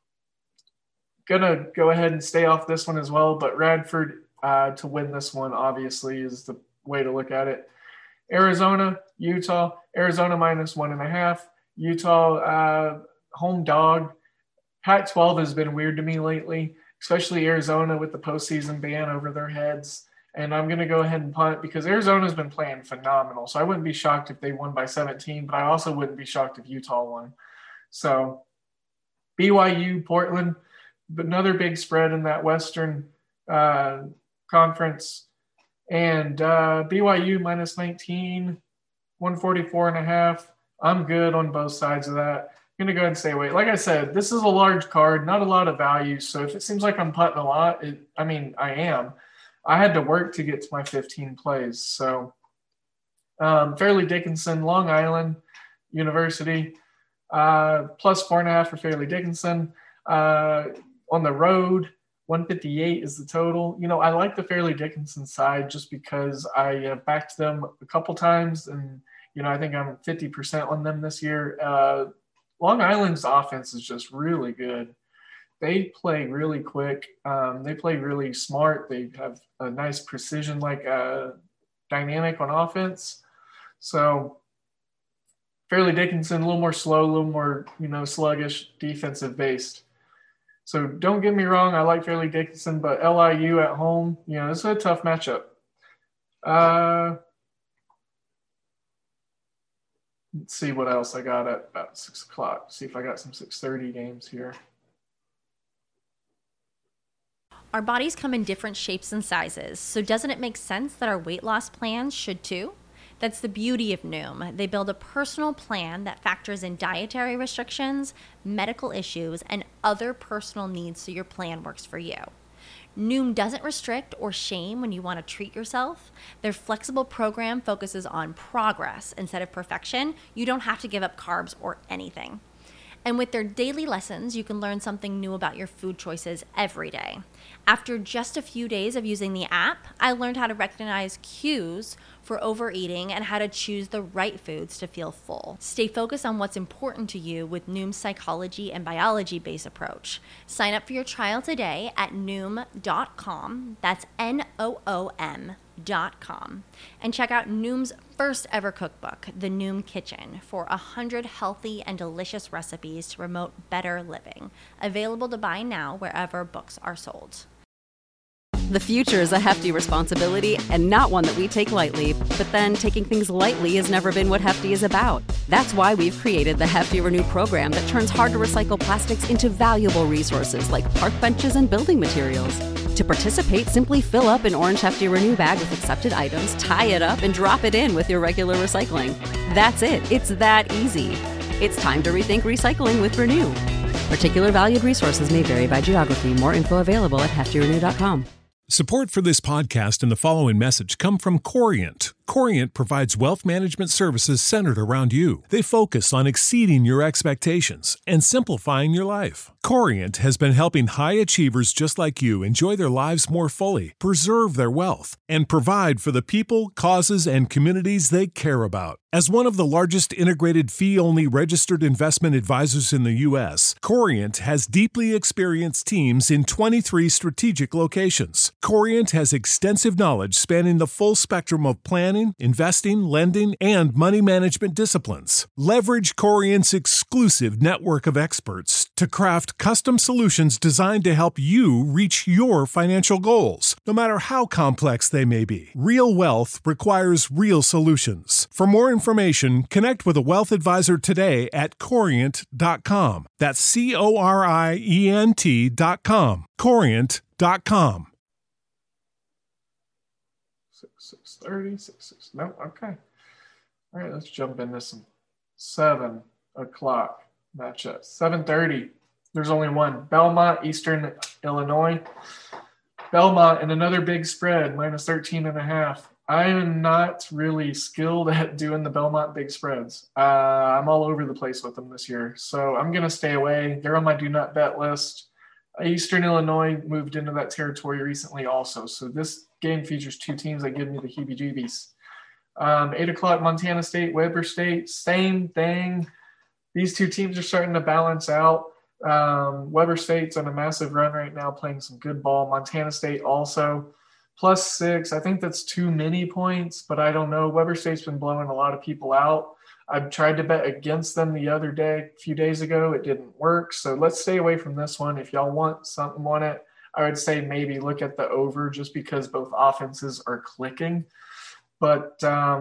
gonna go ahead and stay off this one as well, but Radford to win this one obviously is the way to look at it. Arizona, Utah. Arizona -1.5. Utah, home dog. Pac-12 has been weird to me lately, especially Arizona with the postseason ban over their heads. And I'm going to go ahead and punt because Arizona's been playing phenomenal. So I wouldn't be shocked if they won by 17, but I also wouldn't be shocked if Utah won. So BYU, Portland, another big spread in that Western conference. And BYU -19, 144.5. I'm good on both sides of that. I'm going to go ahead and stay away. Like I said, this is a large card, not a lot of value. So if it seems like I'm putting a lot, I am. I had to work to get to my 15 plays. So Fairleigh Dickinson, Long Island University, +4.5 for Fairleigh Dickinson. On the road, 158 is the total. I like the Fairleigh Dickinson side just because I have backed them a couple times, and I think I'm 50% on them this year. Long Island's offense is just really good. They play really quick. They play really smart. They have a nice precision, dynamic on offense. So Fairleigh Dickinson, a little more slow, a little more, sluggish, defensive based. So don't get me wrong, I like Fairleigh Dickinson, but LIU at home, this is a tough matchup. Let's see what else I got at about 6 o'clock. See if I got some 6:30 games here. Our bodies come in different shapes and sizes, so doesn't it make sense that our weight loss plans should too? That's the beauty of Noom. They build a personal plan that factors in dietary restrictions, medical issues, and other personal needs so your plan works for you. Noom doesn't restrict or shame when you want to treat yourself. Their flexible program focuses on progress instead of perfection. You don't have to give up carbs or anything. And with their daily lessons, you can learn something new about your food choices every day. After just a few days of using the app, I learned how to recognize cues for overeating and how to choose the right foods to feel full. Stay focused on what's important to you with Noom's psychology and biology-based approach. Sign up for your trial today at Noom.com. That's Noom.com. And check out Noom's first ever cookbook, The Noom Kitchen, for 100 healthy and delicious recipes to promote better living. Available to buy now wherever books are sold. The future is a hefty responsibility and not one that we take lightly, but then taking things lightly has never been what Hefty is about. That's why we've created the Hefty Renew program that turns hard to recycle plastics into valuable resources like park benches and building materials. To participate, simply fill up an orange Hefty Renew bag with accepted items, tie it up, and drop it in with your regular recycling. That's it. It's that easy. It's time to rethink recycling with Renew. Particular valued resources may vary by geography. More info available at heftyrenew.com. Support for this podcast and the following message come from Corient. Corient provides wealth management services centered around you. They focus on exceeding your expectations and simplifying your life. Corient has been helping high achievers just like you enjoy their lives more fully, preserve their wealth, and provide for the people, causes, and communities they care about. As one of the largest integrated fee-only registered investment advisors in the U.S., Corient has deeply experienced teams in 23 strategic locations. Corient has extensive knowledge spanning the full spectrum of planning, investing, lending, and money management disciplines. Leverage Corient's exclusive network of experts to craft custom solutions designed to help you reach your financial goals, no matter how complex they may be. Real wealth requires real solutions. For more information, connect with a wealth advisor today at Corient.com. That's Corient.com. Corient.com. 6:30. No, okay. All right, let's jump into some 7 o'clock matchups. 7:30. There's only one. Belmont, Eastern Illinois. Belmont and another big spread, minus 13.5. I am not really skilled at doing the Belmont big spreads. I'm all over the place with them this year, so I'm going to stay away. They're on my do not bet list. Eastern Illinois moved into that territory recently also, so this game features two teams that give me the heebie-jeebies. 8 o'clock, Montana State, Weber State, same thing. These two teams are starting to balance out. Weber State's on a massive run right now, playing some good ball. Montana State also. +6, I think that's too many points, but I don't know. Weber State's been blowing a lot of people out. I've tried to bet against them the other day, a few days ago. It didn't work, so let's stay away from this one. If y'all want something on it, I would say maybe look at the over just because both offenses are clicking. But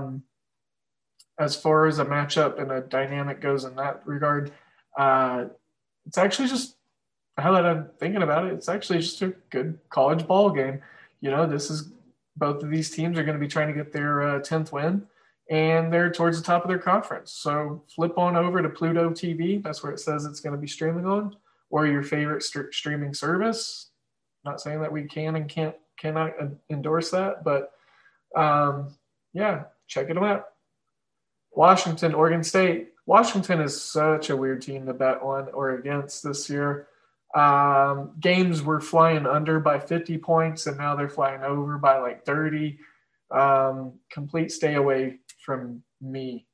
as far as a matchup and a dynamic goes in that regard, it's actually just, now that I'm thinking about it, it's actually just a good college ball game. You know, both of these teams are going to be trying to get their 10th win, and they're towards the top of their conference. So flip on over to Pluto TV. That's where it says it's going to be streaming on, or your favorite streaming service. Not saying that we can and cannot endorse that, but yeah, check it out. Washington, Oregon State. Washington is such a weird team to bet on or against this year. Games were flying under by 50 points, and now they're flying over by like 30. Complete stay away from me.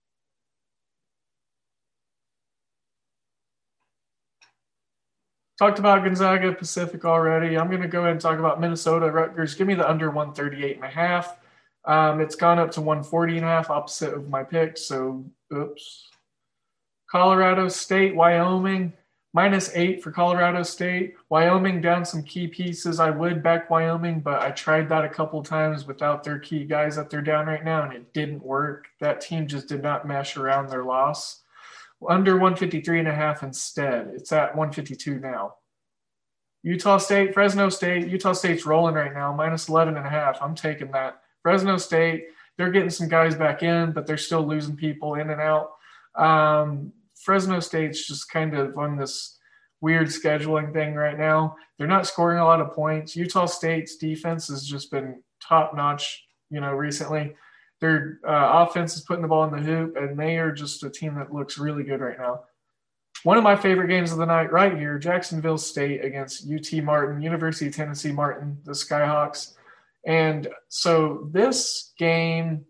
Talked about Gonzaga Pacific already. I'm going to go ahead and talk about Minnesota Rutgers. Give me the under 138.5. It's gone up to 140.5, opposite of my pick. So, oops. Colorado State, Wyoming, -8 for Colorado State. Wyoming down some key pieces. I would back Wyoming, but I tried that a couple times without their key guys that they're down right now, and it didn't work. That team just did not mesh around their loss. Under 153.5 instead. It's at 152 now. Utah State, Fresno State. Utah State's rolling right now, -11.5. I'm taking that. Fresno State, they're getting some guys back in, but they're still losing people in and out. Fresno State's just kind of on this weird scheduling thing right now. They're not scoring a lot of points. Utah State's defense has just been top notch, recently. Their offense is putting the ball in the hoop, and they are just a team that looks really good right now. One of my favorite games of the night right here, Jacksonville State against UT Martin, University of Tennessee Martin, the Skyhawks. And so this game,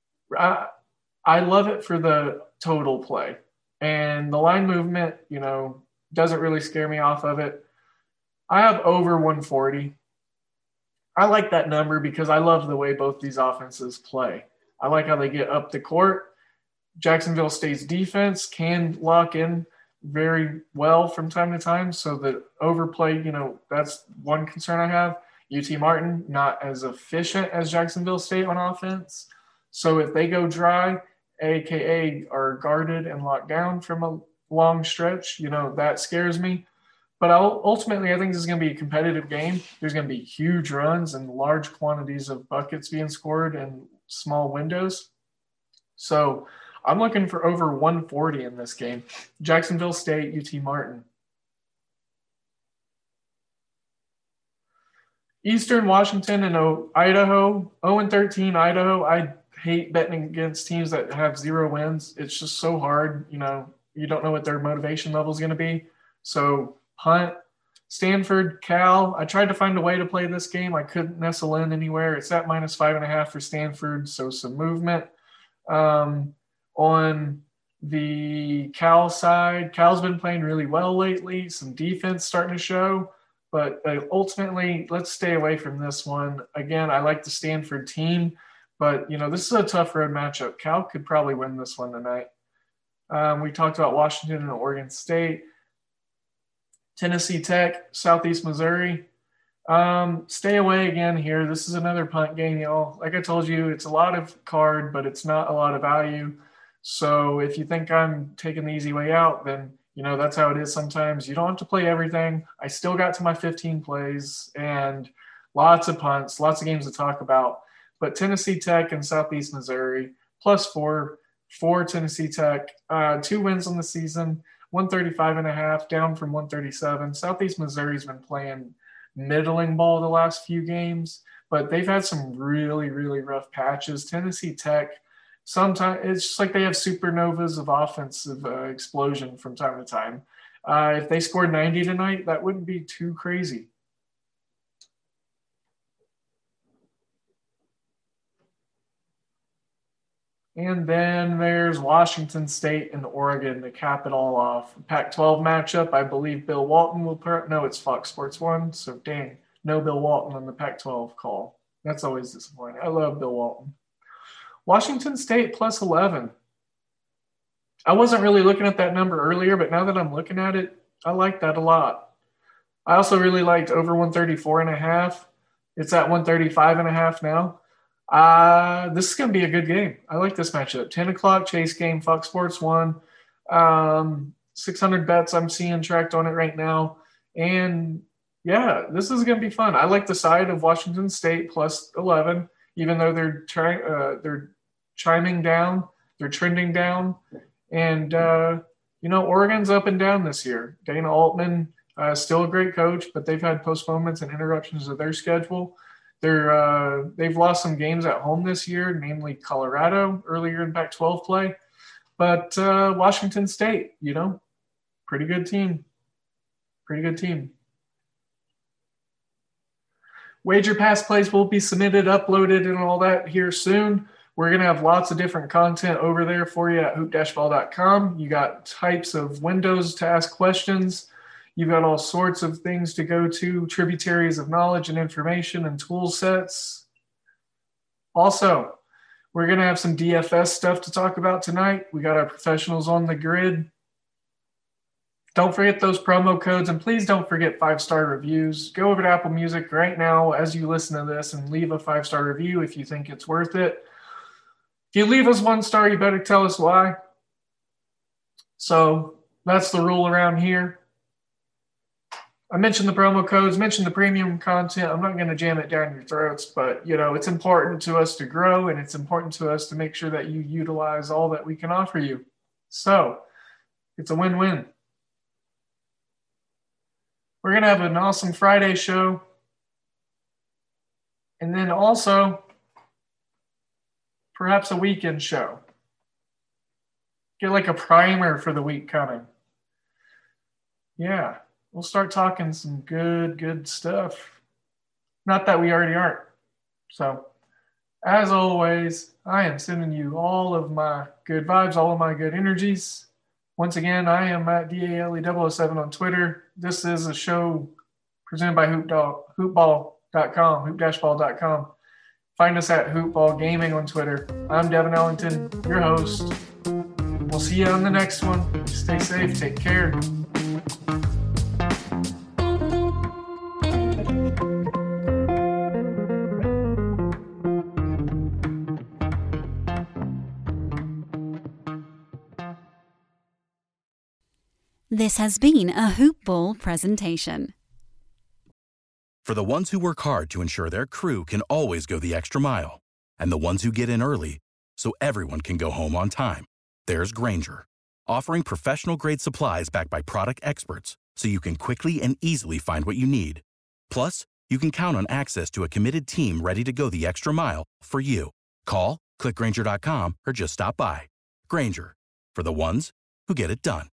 I love it for the total play. And the line movement, doesn't really scare me off of it. I have over 140. I like that number because I love the way both these offenses play. I like how they get up the court. Jacksonville State's defense can lock in very well from time to time. So the overplay, that's one concern I have. UT Martin, not as efficient as Jacksonville State on offense. So if they go dry, AKA are guarded and locked down from a long stretch, that scares me. But ultimately, I think this is going to be a competitive game. There's going to be huge runs and large quantities of buckets being scored in small windows. So I'm looking for over 140 in this game. Jacksonville State, UT Martin. Eastern Washington and Idaho. 0-13 Idaho. I hate betting against teams that have 0 wins. It's just so hard. You don't know what their motivation level is going to be. So punt. Stanford, Cal. I tried to find a way to play this game. I couldn't nestle in anywhere. It's at -5.5 for Stanford, so some movement. On the Cal side, Cal's been playing really well lately. Some defense starting to show. But ultimately, let's stay away from this one. Again, I like the Stanford team. But, this is a tough road matchup. Cal could probably win this one tonight. We talked about Washington and Oregon State. Tennessee Tech, Southeast Missouri. Stay away again here. This is another punt game, y'all. Like I told you, it's a lot of card, but it's not a lot of value. So if you think I'm taking the easy way out, then, that's how it is sometimes. You don't have to play everything. I still got to my 15 plays and lots of punts, lots of games to talk about. But Tennessee Tech and Southeast Missouri, +4 for Tennessee Tech. 2 wins on the season, 135.5, down from 137. Southeast Missouri's been playing middling ball the last few games, but they've had some really, really rough patches. Tennessee Tech, sometimes it's just like they have supernovas of offensive explosion from time to time. If they scored 90 tonight, that wouldn't be too crazy. And then there's Washington State and Oregon to cap it all off. Pac-12 matchup, I believe Bill Walton will no, it's Fox Sports 1. So dang, no Bill Walton on the Pac-12 call. That's always disappointing. I love Bill Walton. Washington State +11. I wasn't really looking at that number earlier, but now that I'm looking at it, I like that a lot. I also really liked over 134.5. It's at 135.5 now. This is going to be a good game. I like this matchup. 10 o'clock chase game, Fox Sports 1. 600 bets I'm seeing tracked on it right now. And, yeah, this is going to be fun. I like the side of Washington State +11, even though they're chiming down. They're trending down. And, Oregon's up and down this year. Dana Altman, still a great coach, but they've had postponements and interruptions of their schedule. They've lost some games at home this year, namely Colorado earlier in Pac-12 play. But Washington State, pretty good team. Pretty good team. Wager Pass plays will be submitted, uploaded, and all that here soon. We're going to have lots of different content over there for you at hoop-ball.com. You got types of windows to ask questions. You've got all sorts of things to go to, tributaries of knowledge and information and tool sets. Also, we're going to have some DFS stuff to talk about tonight. We got our professionals on the grid. Don't forget those promo codes, and please don't forget 5-star reviews. Go over to Apple Music right now as you listen to this and leave a 5-star review if you think it's worth it. If you leave us 1 star, you better tell us why. So that's the rule around here. I mentioned the promo codes, mentioned the premium content. I'm not going to jam it down your throats, but it's important to us to grow, and it's important to us to make sure that you utilize all that we can offer you. So it's a win-win. We're going to have an awesome Friday show. And then also perhaps a weekend show. Get like a primer for the week coming. Yeah. We'll start talking some good stuff. Not that we already aren't. So, as always, I am sending you all of my good vibes, all of my good energies. Once again, I am at DALE007 on Twitter. This is a show presented by hoopball.com, hoop-ball.com. Find us at Hoopball Gaming on Twitter. I'm Devin Ellington, your host. We'll see you on the next one. Stay safe. Take care. This has been a Hoop Ball presentation. For the ones who work hard to ensure their crew can always go the extra mile, and the ones who get in early so everyone can go home on time, there's Grainger, offering professional-grade supplies backed by product experts so you can quickly and easily find what you need. Plus, you can count on access to a committed team ready to go the extra mile for you. Call, click Grainger.com, or just stop by. Grainger, for the ones who get it done.